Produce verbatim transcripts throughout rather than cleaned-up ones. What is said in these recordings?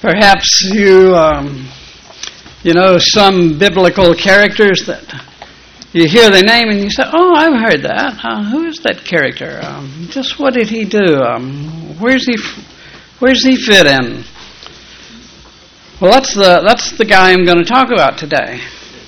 Perhaps you, um, you know, some biblical characters that you hear the name and you say, "Oh, I've heard that. Uh, who is that character? Um, just what did he do? Um, where's he? Where's he fit in?" Well, that's the that's the guy I'm going to talk about today.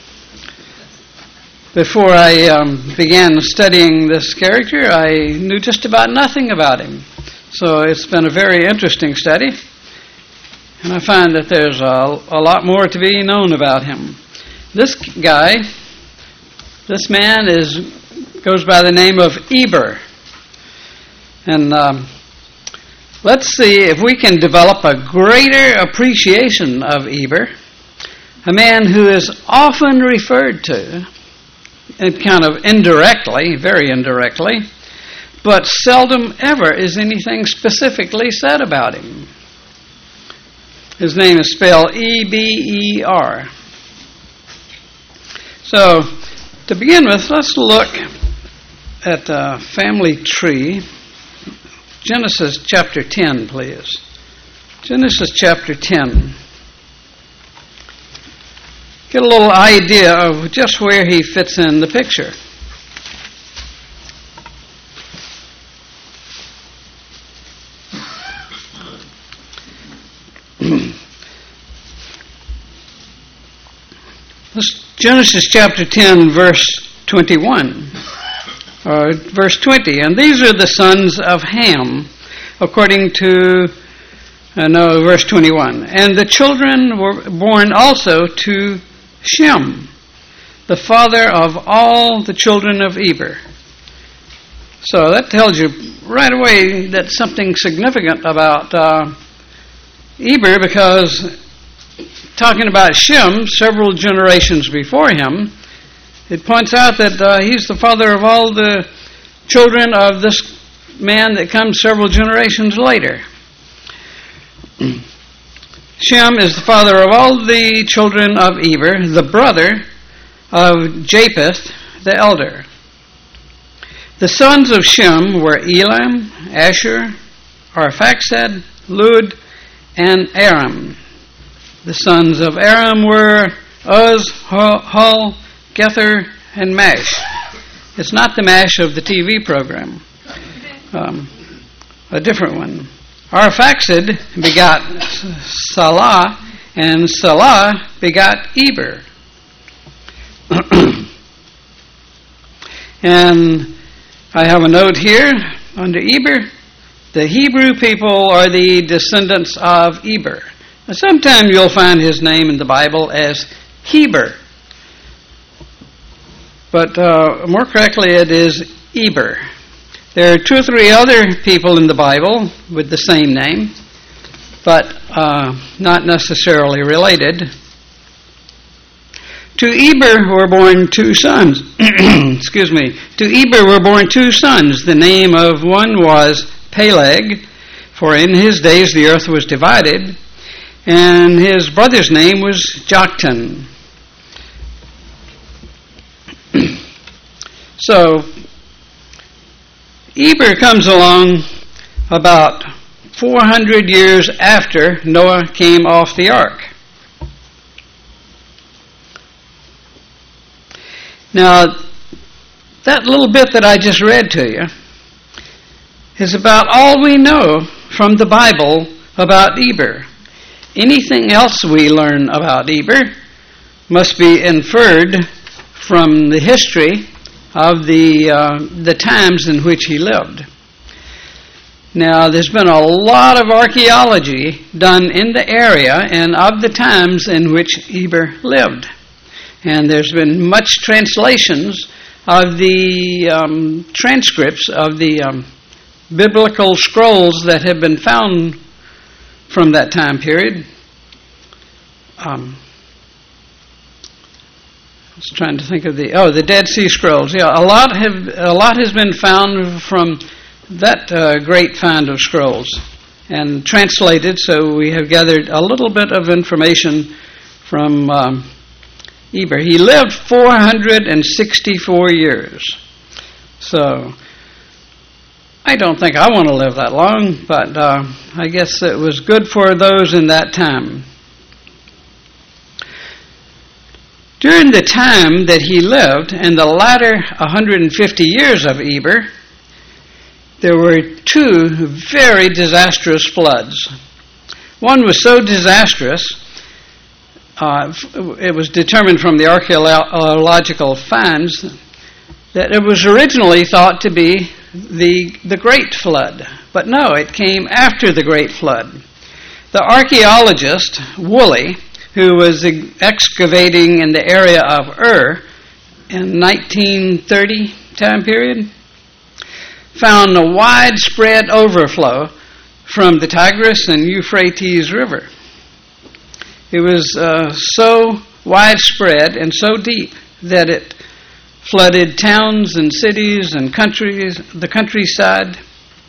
Before I um, began studying this character, I knew just about nothing about him. So it's been a very interesting study. And I find that there's a, a lot more to be known about him. This guy, this man is goes by the name of Eber. And um, let's see if we can develop a greater appreciation of Eber, a man who is often referred to, and kind of indirectly, very indirectly, but seldom ever is anything specifically said about him. His name is spelled E B E R. So, to begin with, let's look at the family tree. Genesis chapter ten, please. Genesis chapter ten. Get a little idea of just where he fits in the picture. Genesis chapter ten, verse twenty-one, or verse twenty. And these are the sons of Ham, according to, uh, no, verse twenty-one. And the children were born also to Shem, the father of all the children of Eber. So that tells you right away that something significant about uh, Eber, because talking about Shem, several generations before him, it points out that uh, he's the father of all the children of this man that comes several generations later. Shem is the father of all the children of Eber, the brother of Japheth, the elder. The sons of Shem were Elam, Asher, Arphaxad, Lud, and Aram. The sons of Aram were Uz, Hul, Gether, and Mash. It's not the Mash of the T V program. Um, a different one. Arphaxad begot Salah, and Salah begot Eber. And I have a note here under Eber. The Hebrew people are the descendants of Eber. Sometimes you'll find his name in the Bible as Heber. But uh, more correctly, it is Eber. There are two or three other people in the Bible with the same name, but uh, not necessarily related. To Eber were born two sons. Excuse me. To Eber were born two sons. The name of one was Peleg, for in his days the earth was divided, and his brother's name was Joktan. So, Eber comes along about four hundred years after Noah came off the ark. Now, that little bit that I just read to you is about all we know from the Bible about Eber. Anything else we learn about Eber must be inferred from the history of the uh, the times in which he lived. Now, there's been a lot of archaeology done in the area and of the times in which Eber lived. And there's been much translations of the um, transcripts of the um, biblical scrolls that have been found from that time period. Um, I was trying to think of the oh the Dead Sea Scrolls. Yeah, a lot have a lot has been found from that uh, great find of scrolls and translated. So we have gathered a little bit of information from um, Eber. He lived four hundred sixty-four years. So I don't think I want to live that long, but uh, I guess it was good for those in that time. During the time that he lived, in the latter one hundred fifty years of Eber, there were two very disastrous floods. One was so disastrous, uh, it was determined from the archaeological finds that it was originally thought to be the, the Great Flood. But no, it came after the Great Flood. The archaeologist, Woolley, who was excavating in the area of Ur in nineteen thirty time period, found a widespread overflow from the Tigris and Euphrates River. It was uh, so widespread and so deep that it flooded towns and cities and countries, the countryside.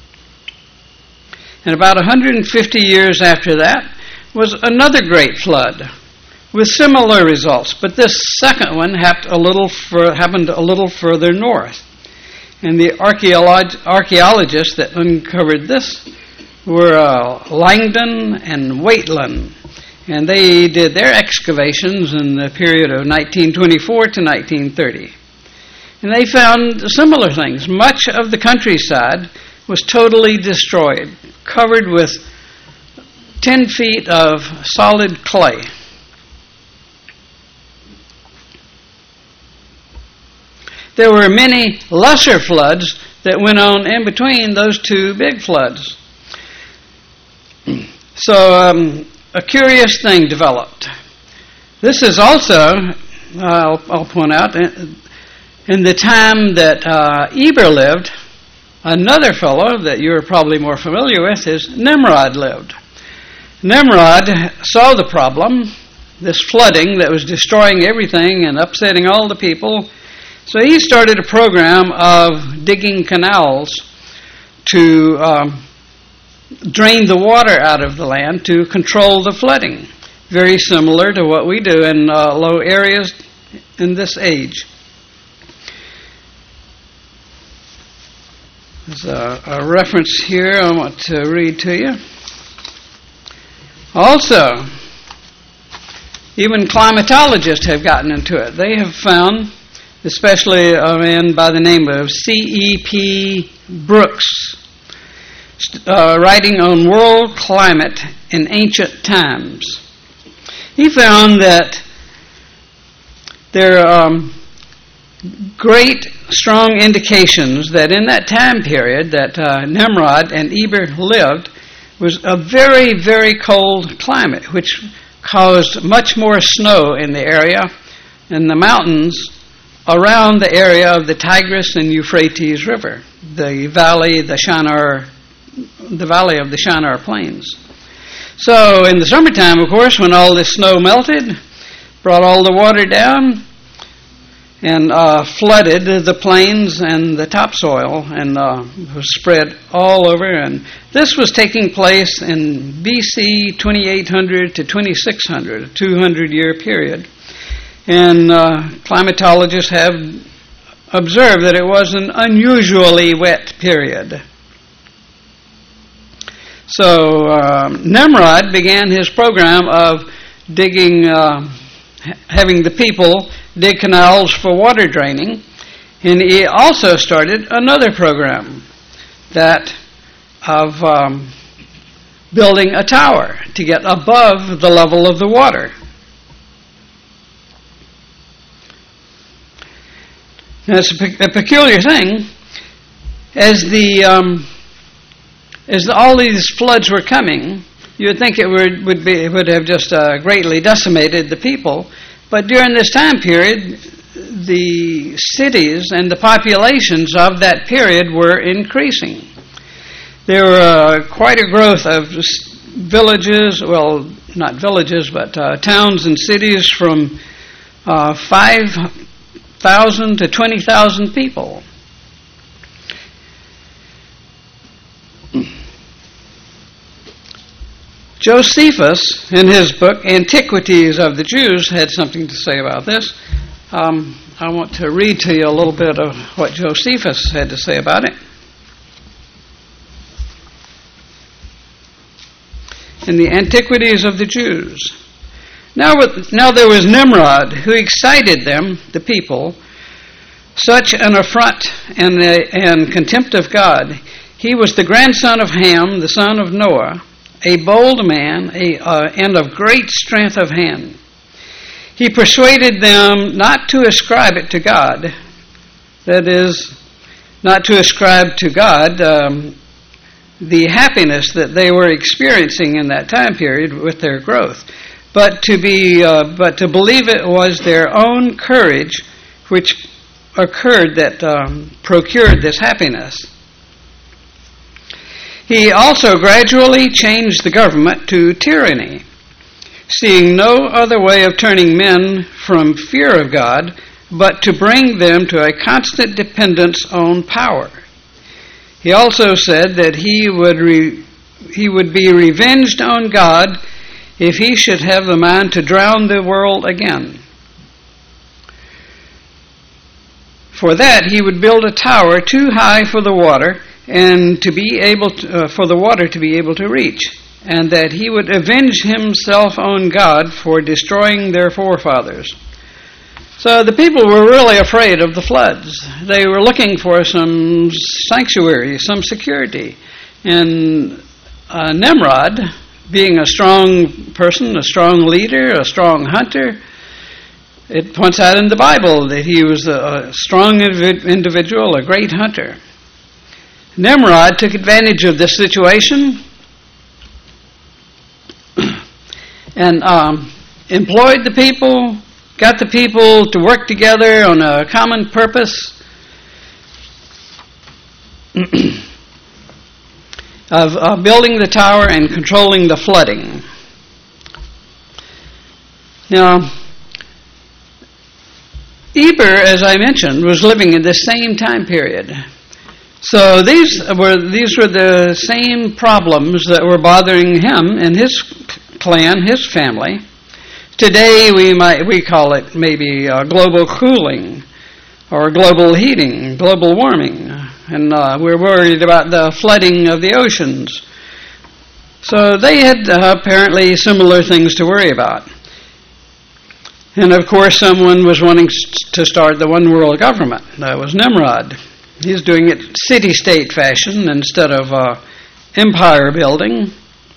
And about one hundred fifty years after that was another great flood with similar results, but this second one happened a little fur- happened a little further north. And the archaeolog- archaeologists that uncovered this were uh, Langdon and Waitland, and they did their excavations in the period of nineteen twenty-four to nineteen thirty. And they found similar things. Much of the countryside was totally destroyed, covered with ten feet of solid clay. There were many lesser floods that went on in between those two big floods. So um, a curious thing developed. This is also, uh, I'll, I'll point out, in the time that uh, Eber lived, another fellow that you're probably more familiar with is Nimrod lived. Nimrod saw the problem, this flooding that was destroying everything and upsetting all the people. So he started a program of digging canals to um, drain the water out of the land to control the flooding. Very similar to what we do in uh, low areas in this age. There's a, a reference here I want to read to you. Also, even climatologists have gotten into it. They have found, especially a man by the name of C E P Brooks, uh, writing on world climate in ancient times. He found that there are um, great, strong indications that in that time period that uh, Nimrod and Eber lived was a very, very cold climate, which caused much more snow in the area and the mountains around the area of the Tigris and Euphrates River, the valley, the Shinar, the valley of the Shinar Plains. So in the summertime, of course, when all this snow melted, brought all the water down, and uh, flooded the plains and the topsoil, and uh, was spread all over. And this was taking place in B C twenty-eight hundred to twenty-six hundred, a two hundred year period. And uh, climatologists have observed that it was an unusually wet period. So um, Nimrod began his program of digging, uh, having the people dig canals for water draining, and he also started another program, that of um, building a tower to get above the level of the water. Now, it's a, pe- a peculiar thing. As the um, as all these floods were coming, you would think it would would be it would have just uh, greatly decimated the people. But during this time period, the cities and the populations of that period were increasing. There were uh, quite a growth of villages, well, not villages, but uh, towns and cities from uh, five thousand to twenty thousand people. Josephus, in his book Antiquities of the Jews, had something to say about this. Um, I want to read to you a little bit of what Josephus had to say about it. in the antiquities of the Jews. Now, now there was Nimrod, who excited them, the people, such an affront and, and contempt of God. He was the grandson of Ham, the son of Noah, a bold man a, uh, and of great strength of hand. He persuaded them not to ascribe it to God, that is, not to ascribe to God um, the happiness that they were experiencing in that time period with their growth, but to be, uh, but to believe it was their own courage which occurred that um, procured this happiness. He also gradually changed the government to tyranny, seeing no other way of turning men from fear of God but to bring them to a constant dependence on power. He also said that he would re- he would be revenged on God if he should have the mind to drown the world again. For that he would build a tower too high for the water and to be able to, uh, for the water to be able to reach, and that he would avenge himself on God for destroying their forefathers. So the people were really afraid of the floods. They were looking for some sanctuary, some security. And uh, Nimrod, being a strong person, a strong leader, a strong hunter, it points out in the Bible that he was a strong individual, a great hunter. Nimrod took advantage of this situation and um, employed the people, got the people to work together on a common purpose of uh, building the tower and controlling the flooding. Now, Eber, as I mentioned, was living in the same time period. So these were these were the same problems that were bothering him and his clan, his family. Today we might we call it maybe uh, global cooling or global heating, global warming, and uh, we're worried about the flooding of the oceans. So they had uh, apparently similar things to worry about. And of course someone was wanting to start the one world government. That was Nimrod. He's doing it city-state fashion instead of uh, empire building.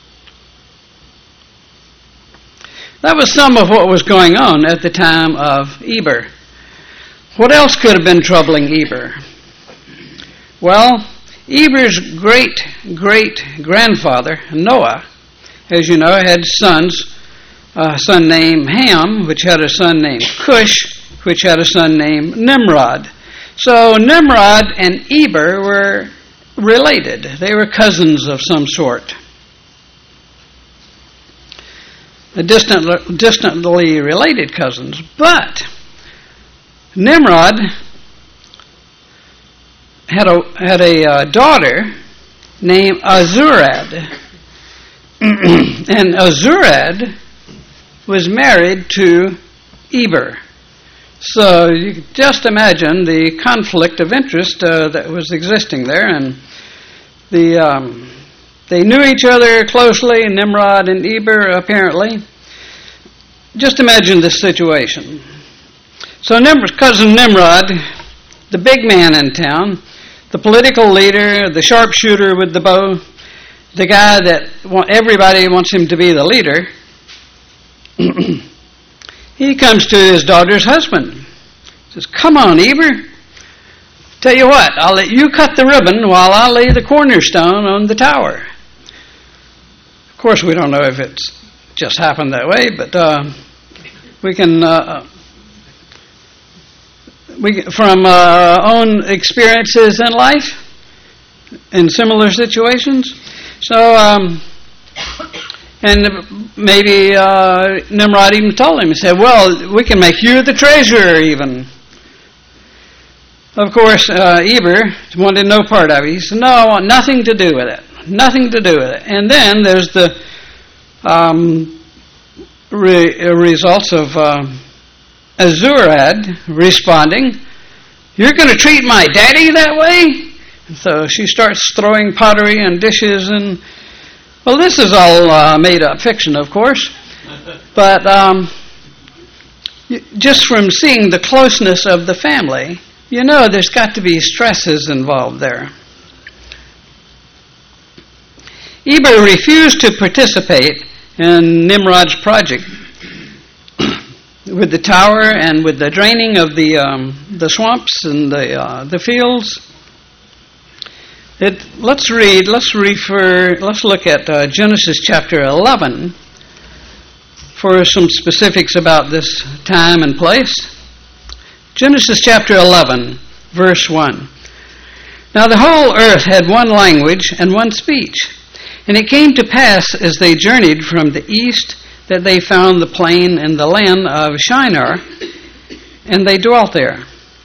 That was some of what was going on at the time of Eber. What else could have been troubling Eber? Well, Eber's great-great-grandfather, Noah, as you know, had sons, a son named Ham, which had a son named Cush, which had a son named Nimrod. So Nimrod and Eber were related. They were cousins of some sort. Distant, distantly related cousins. But Nimrod had a had a uh, daughter named Azurad, and Azurad was married to Eber. So you can just imagine the conflict of interest uh, that was existing there, and the um, they knew each other closely, Nimrod and Eber apparently. Just imagine this situation. So Nimrod, cousin Nimrod, the big man in town, the political leader, the sharpshooter with the bow, the guy that everybody wants him to be the leader, he comes to his daughter's husband. He says, "Come on, Eber. Tell you what, I'll let you cut the ribbon while I lay the cornerstone on the tower." Of course, we don't know if it's just happened that way, but uh, we can, uh, we from our own experiences in life, in similar situations. So, um, and maybe uh, Nimrod even told him, he said, "Well, we can make you the treasurer even." Of course, uh, Eber wanted no part of it. He said, "No, I want nothing to do with it. Nothing to do with it." And then there's the um, re- results of uh, Azurad responding, "You're going to treat my daddy that way?" And so she starts throwing pottery and dishes and Well, this is all uh, made-up fiction, of course, but um, just from seeing the closeness of the family, you know there's got to be stresses involved there. Eber refused to participate in Nimrod's project with the tower and with the draining of the um, the swamps and the uh, the fields. It, let's read. Let's refer. Let's look at uh, Genesis chapter eleven for some specifics about this time and place. Genesis chapter eleven, verse one. Now the whole earth had one language and one speech. And it came to pass as they journeyed from the east that they found the plain and the land of Shinar, and they dwelt there.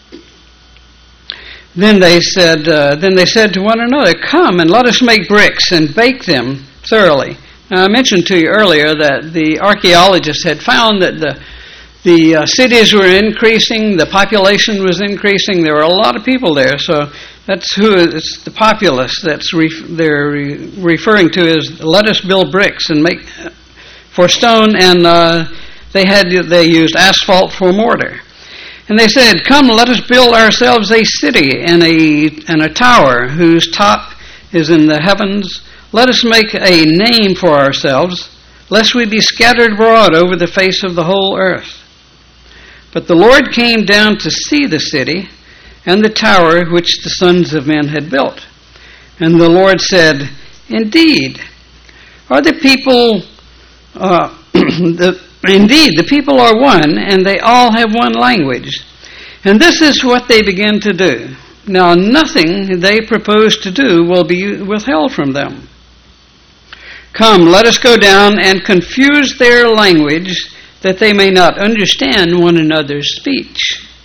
Then they said, uh, then they said to one another, "Come and let us make bricks and bake them thoroughly." Now, I mentioned to you earlier that the archaeologists had found that the the uh, cities were increasing, the population was increasing. There were a lot of people there, so that's who it's the populace that's ref, they're re, referring to as let us build bricks and make for stone, and uh, they had they used asphalt for mortar. And they said, "Come, let us build ourselves a city and a and a tower whose top is in the heavens. Let us make a name for ourselves, lest we be scattered abroad over the face of the whole earth." But the Lord came down to see the city and the tower which the sons of men had built. And the Lord said, "Indeed, are the people, uh, the, indeed, the people are one, and they all have one language. And this is what they begin to do. Now nothing they propose to do will be withheld from them. Come, let us go down and confuse their language, that they may not understand one another's speech."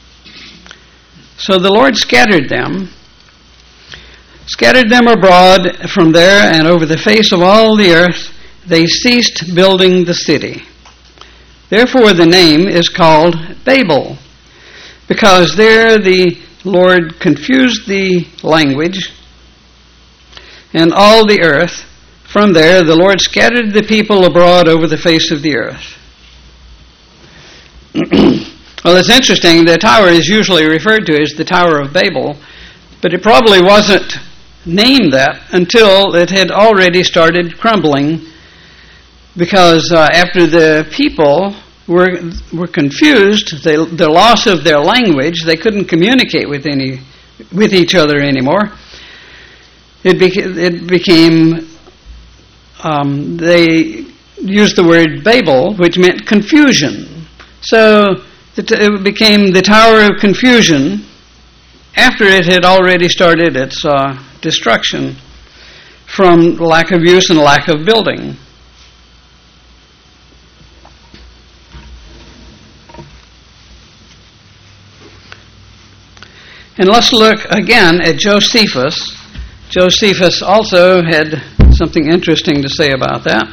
So the Lord scattered them, scattered them abroad from there, and over the face of all the earth they ceased building the city. Therefore the name is called Babel, because there the Lord confused the language and all the earth. From there the Lord scattered the people abroad over the face of the earth. Well, it's interesting, the tower is usually referred to as the Tower of Babel, but it probably wasn't named that until it had already started crumbling, because uh, after the people were were confused, they, the loss of their language, they couldn't communicate with any with each other anymore. It, beca- it became, um, they used the word Babel, which meant confusion. So it became the Tower of Confusion after it had already started its uh, destruction from lack of use and lack of building. And let's look again at Josephus. Josephus also had something interesting to say about that.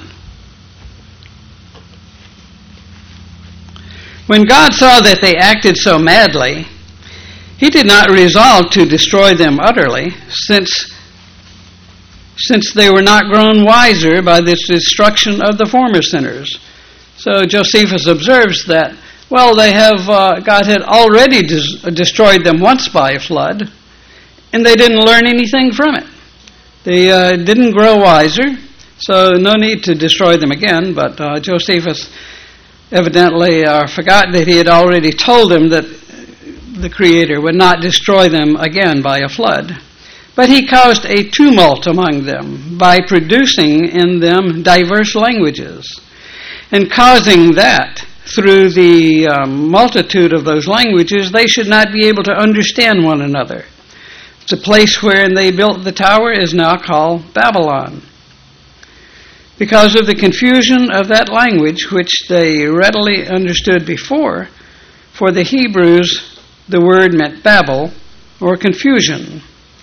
When God saw that they acted so madly, he did not resolve to destroy them utterly, since, since they were not grown wiser by the destruction of the former sinners. So Josephus observes that, well, they have uh, God had already des- destroyed them once by a flood, and they didn't learn anything from it. They uh, didn't grow wiser, so no need to destroy them again, but uh, Josephus evidently uh, forgot that he had already told them that the Creator would not destroy them again by a flood. But he caused a tumult among them by producing in them diverse languages, and causing that through the um, multitude of those languages they should not be able to understand one another. The place wherein they built the tower is now called Babylon, because of the confusion of that language which they readily understood before. For the Hebrews, the word meant Babel, or confusion.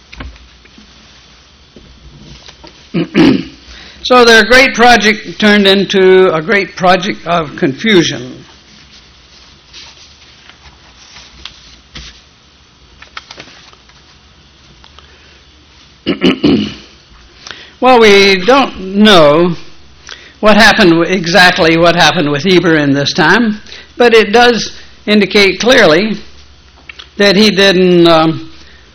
So their great project turned into a great project of confusion. Well, we don't know what happened, exactly what happened with Eber in this time, but it does indicate clearly that he didn't, um,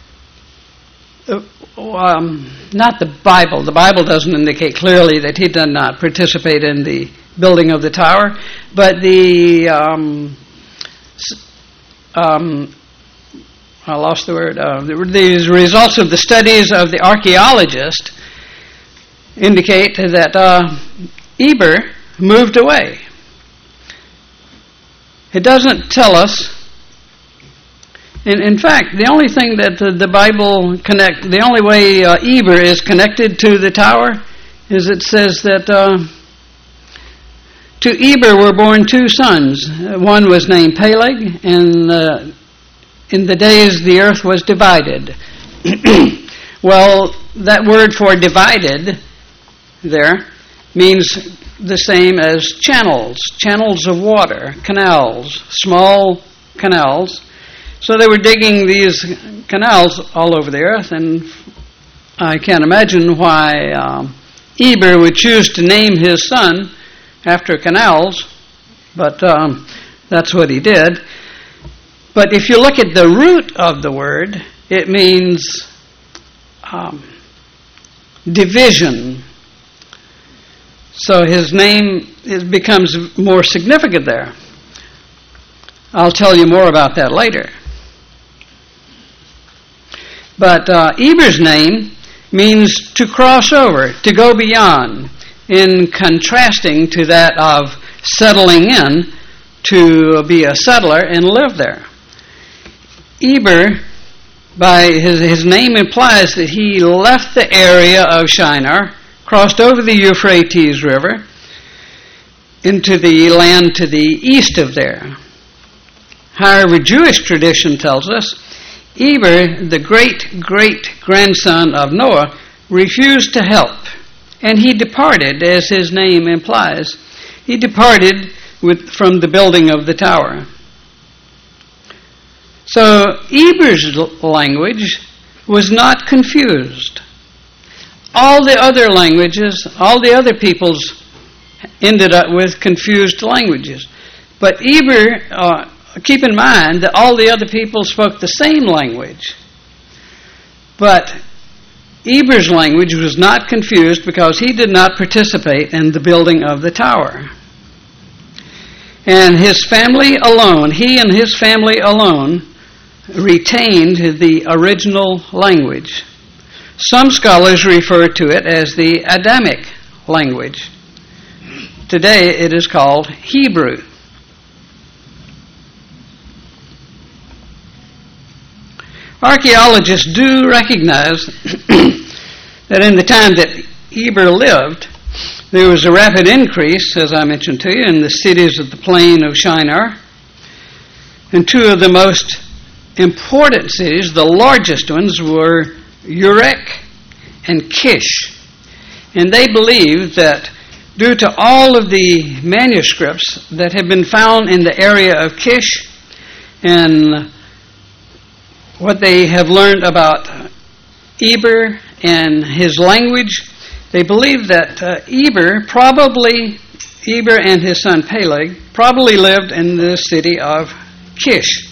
um, not the Bible, the Bible doesn't indicate clearly that he did not participate in the building of the tower, but the, um, um, I lost the word, uh, the, the results of the studies of the archaeologist indicate that uh, Eber moved away. It doesn't tell us. In, in fact, the only thing that the, the Bible connect, the only way uh, Eber is connected to the tower is it says that uh, to Eber were born two sons. One was named Peleg, and uh, in the days the earth was divided. Well, that word for divided there means the same as channels, channels of water, canals, small canals. So they were digging these canals all over the earth, and I can't imagine why um, Eber would choose to name his son after canals, but um, that's what he did. But if you look at the root of the word, it means um, division. So his name it becomes more significant there. I'll tell you more about that later. But uh, Eber's name means to cross over, to go beyond, in contrasting to that of settling in, to be a settler and live there. Eber, by his, his name implies that he left the area of Shinar, crossed over the Euphrates River into the land to the east of there. However, Jewish tradition tells us Eber, the great-great-grandson of Noah, refused to help, and he departed, as his name implies. He departed with, from the building of the tower. So Eber's language was not confused. All the other languages, all the other peoples ended up with confused languages. But Eber, uh, keep in mind that all the other people spoke the same language. But Eber's language was not confused because he did not participate in the building of the tower. And his family alone, he and his family alone, retained the original language. Some scholars refer to it as the Adamic language. Today it is called Hebrew. Archaeologists do recognize that in the time that Eber lived, there was a rapid increase, as I mentioned to you, in the cities of the plain of Shinar. And two of the most important cities, the largest ones, were Urek and Kish. And they believed that due to all of the manuscripts that have been found in the area of Kish and what they have learned about Eber and his language, they believe that uh, Eber probably, Eber and his son Peleg, probably lived in the city of Kish.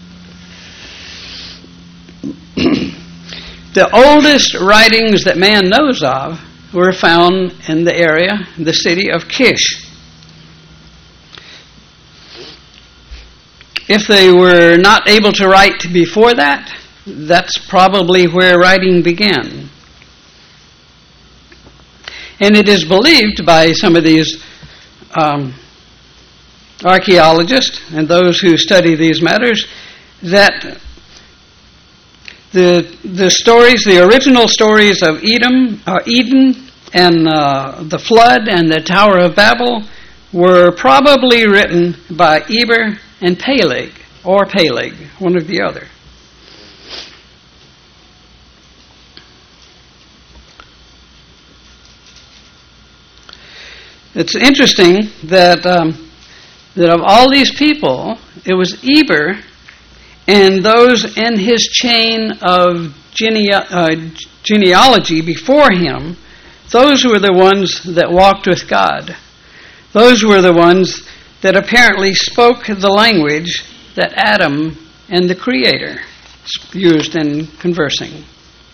The oldest writings that man knows of were found in the area, the city of Kish. If they were not able to write before that, that's probably where writing began. And it is believed by some of these um, archaeologists and those who study these matters that the the stories, the original stories of Edom, or Eden, and uh, the flood and the Tower of Babel were probably written by Eber and Peleg, or Peleg, one or the other. It's interesting that um, that of all these people, it was Eber and those in his chain of genea- uh, genealogy before him those were the ones that walked with God. Those were the ones that apparently spoke the language that Adam and the Creator used in conversing.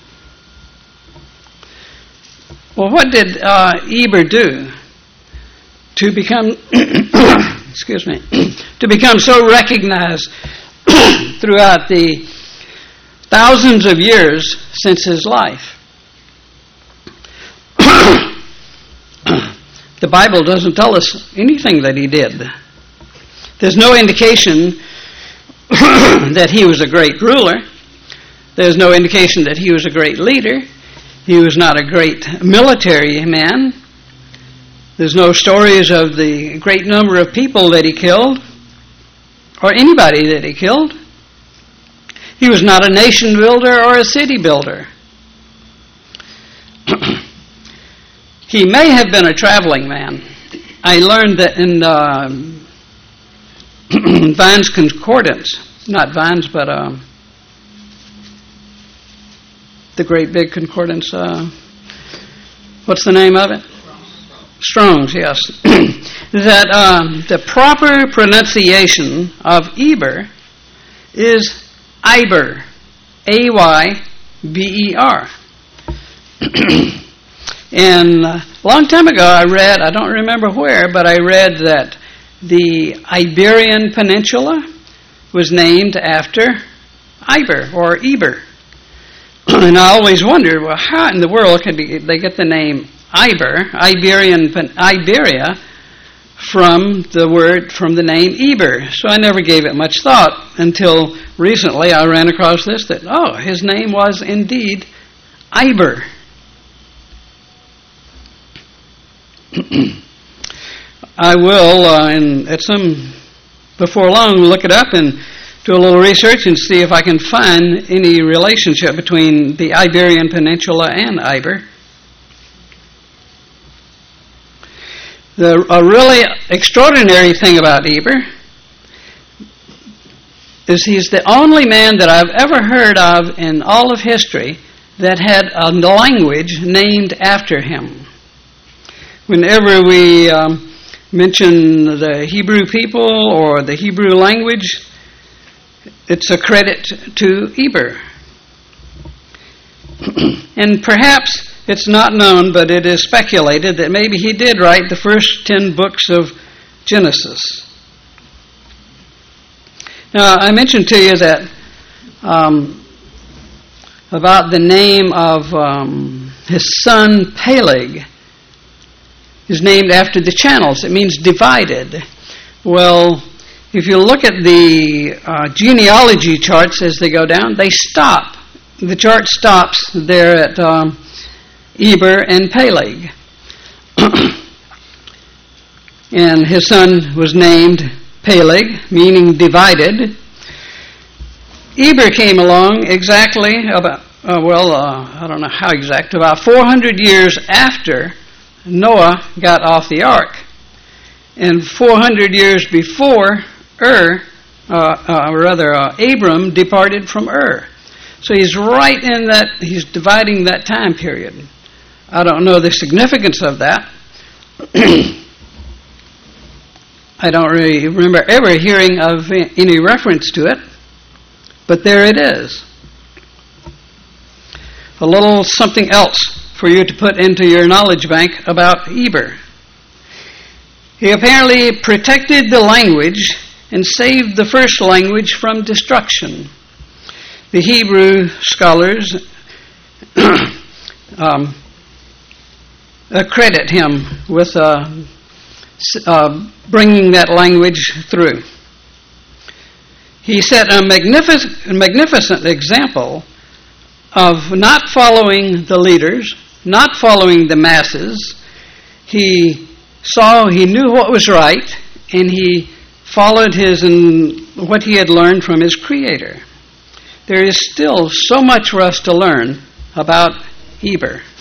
Well, what did uh, Eber do to become, excuse me, to become so recognized throughout the thousands of years since his life? The Bible doesn't tell us anything that he did. There's no indication that he was a great ruler. There's no indication that he was a great leader. He was not a great military man. There's no stories of the great number of people that he killed or anybody that he killed. He was not a nation builder or a city builder. He may have been a traveling man. I learned that in uh, Vine's Concordance, not Vine's, but uh, the great big concordance, uh, what's the name of it? Strong's, yes. That um, the proper pronunciation of Eber is Iber, A Y B E R. And a long time ago I read, I don't remember where, but I read that the Iberian Peninsula was named after Iber, or Eber. And I always wondered, well, how in the world could they get the name Iber, Iberian, Iberia, from the word, from the name Eber? So I never gave it much thought until recently I ran across this, that, oh, his name was indeed Iber. I will, uh, in, at some, before long, look it up and do a little research and see if I can find any relationship between the Iberian Peninsula and Iber. The, a really extraordinary thing about Eber is he's the only man that I've ever heard of in all of history that had a language named after him. Whenever we um, mention the Hebrew people or the Hebrew language, it's a credit to Eber. And perhaps it's not known, but it is speculated that maybe he did write the first ten books of Genesis. Now, I mentioned to you that um, about the name of um, his son Peleg is named after the channels. It means divided. Well, if you look at the uh, genealogy charts as they go down, they stop. The chart stops there at um, Eber and Peleg. And his son was named Peleg, meaning divided. Eber came along exactly about, uh, well, uh, I don't know how exact, about four hundred years after Noah got off the ark, and four hundred years before Ur, uh, uh, or rather uh, Abram departed from Ur. So he's right in that, he's dividing that time period. I don't know the significance of that. I don't really remember ever hearing of any reference to it, but there it is. A little something else for you to put into your knowledge bank about Eber. He apparently protected the language and saved the first language from destruction. The Hebrew scholars um, credit him with uh, uh, bringing that language through. He set a magnific- magnificent example of not following the leaders, not following the masses. He saw, he knew what was right, and he followed his and what he had learned from his Creator. There is still so much for us to learn about Eber.